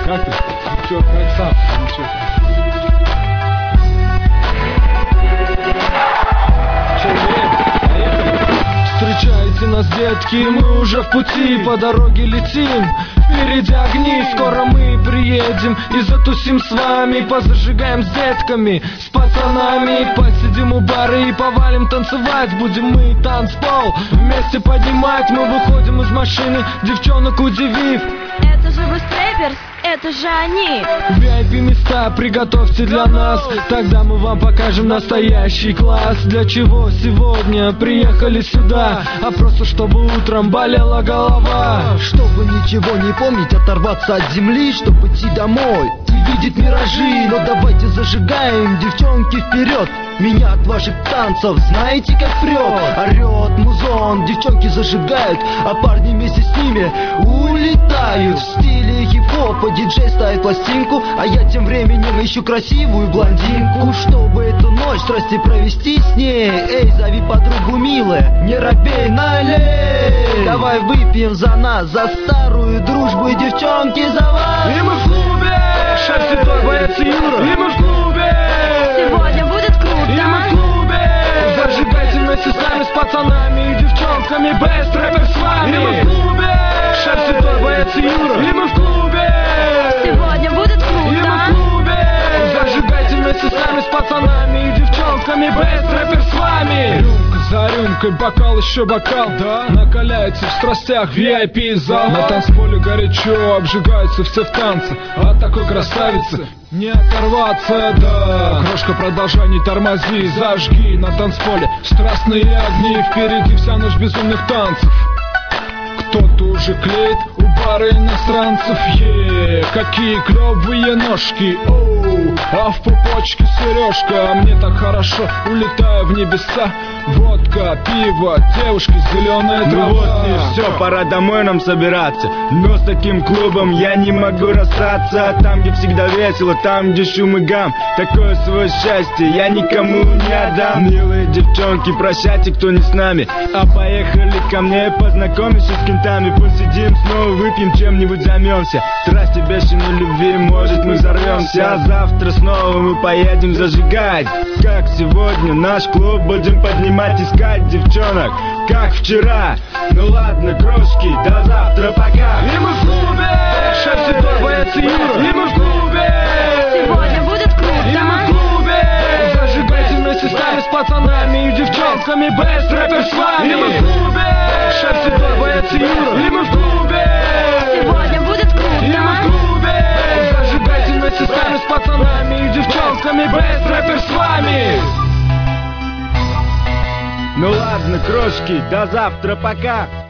Как ты? Чё, как сам? Ничего. Чё, поехали? Встречайте нас, детки, мы уже в пути, по дороге летим. Впереди огни, скоро мы приедем и затусим с вами. Позажигаем с детками, с пацанами. Посидим у бара и повалим танцевать. Будем мы танцпол вместе поднимать. Мы выходим из машины, девчонок удивив. Это же вы стрэперс, это же они. VIP места приготовьте для нас, тогда мы вам покажем настоящий класс. Для чего сегодня приехали сюда? А просто чтобы утром болела голова. Чтобы ничего не помнить, оторваться от земли, чтобы идти домой и видеть миражи. Но давайте зажигаем, девчонки, вперед. Меня от ваших танцев знаете как прет. Орет музон, девчонки зажигают, а парни вместе с ними улетают. В стиле хип-хопа диджей ставит пластинку, а я тем временем ищу красивую блондинку, чтобы эту ночь страсти провести с ней. Эй, зови подругу, милая, не робей, налей. Давай выпьем за нас, за старую дружбу, и девчонки за вас. И мы в клубе, шеф Седой, боец Юра. И мы в клубе, Сегодня будет круто. и мы в клубе. Зажигайте вместе с нами, с пацанами и девчонками. Бест рэпер с вами. И мы в клубе, шеф Седой, боец Юра. И мы в клубе, Сегодня будет и мы в круто. клубе. Зажигайте вместе с нами, с пацанами и девчонками. Бест рэпер с вами. Рюмка за рюмкой, бокал еще бокал, да? Накаляется в страстях VIP зал. На танцполе горячо, обжигаются все в танце. От такой красавицы не оторваться, да. Крошка, продолжай, не тормози, зажги на танцполе страстные огни. Впереди вся ночь безумных танцев. Кто-то уже клеит у бара иностранцев. Какие клевые ножки, оу. А в пупочке сережка, мне так хорошо, улетаю в небеса. Водка, пиво, девушки, зеленая трава. Ну вот и все, пора домой нам собираться. Но с таким клубом я не могу расстаться. Там, где всегда весело, там, где шум и гам. Такое свое счастье я никому не отдам. Милые девчонки, прощайте, кто не с нами. А поехали ко мне, познакомимся с кентами. Посидим, снова выпьем, чем-нибудь займемся. Страсти бешеной любви, может мы взорвемся. А завтра снова мы поедем зажигать. Как сегодня наш клуб будем поднимать. Искать девчонок, как вчера. Ну ладно, крошки, до завтра, пока. И мы в клубе, шеф Седой, боец Юра. И мы в клубе, Сегодня будет и мы в круто. клубе. Зажигайте вместе с нами, с пацанами и девчонками. Бест рэпер с вами. И мы в клубе, шеф Седой, боец Юра. И мы в клубе, Сегодня будет и мы в круто. клубе. Зажигайте вместе с нами, с пацанами и девчонками. Бест рэпер с вами. Ну ладно, крошки, до завтра, пока.